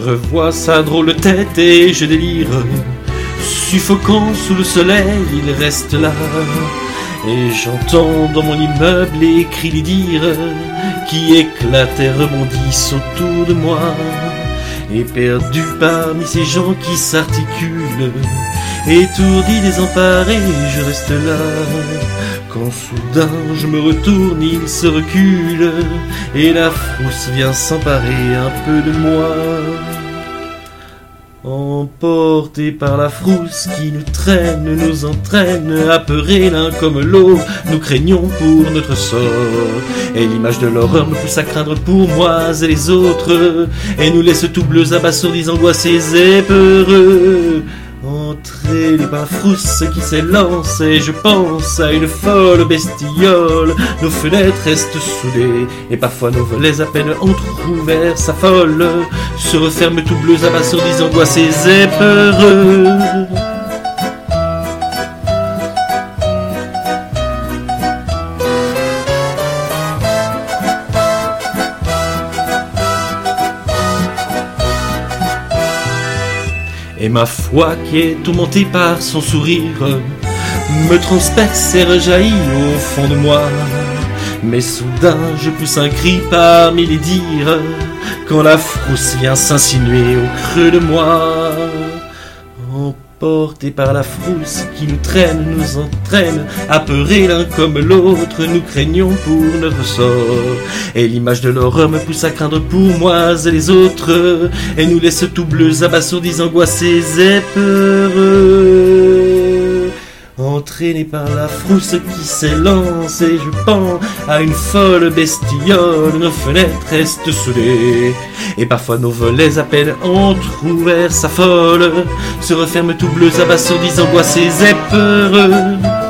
revois sa drôle de tête et je délire. Suffocant sous le soleil, il reste là. Et j'entends dans mon immeuble les cris, les dires qui éclatent et rebondissent autour de moi. Et perdu parmi ces gens qui s'articulent, étourdi, désemparé, je reste là. Quand soudain je me retourne, il se recule et la frousse vient s'emparer un peu de moi. Emportés par la frousse qui nous traîne, nous entraîne, apeurés l'un comme l'autre, nous craignons pour notre sort. Et l'image de l'horreur me pousse à craindre pour moi et les autres, et nous laisse tout bleus, abasourdis, angoissés et peureux. Entraînés par la frousse qui s'élance, et je pense à une folle bestiole. Nos fenêtres restent soudées, et parfois nos volets à peine entrouverts s'affolent, se referment tout bleus, abasourdis, angoissés et peureux. Et ma foi qui est tourmentée par son sourire me transperce et rejaillit au fond de moi. Mais soudain je pousse un cri parmi les dires quand la frousse vient s'insinuer au creux de moi. Emportés par la frousse qui nous traîne, nous entraîne, apeurés l'un comme l'autre, nous craignons pour notre sort. Et l'image de l'horreur me pousse à craindre pour moi et les autres, et nous laisse tout bleus, abasourdis, angoissés et peureux. Entraînés par la frousse qui s'élance, et je pends à une folle bestiole, nos fenêtres restent soudées, et parfois nos volets à peine entr'ouverts s'affolent, se referment tout bleus, abasourdis, angoissés et peureux.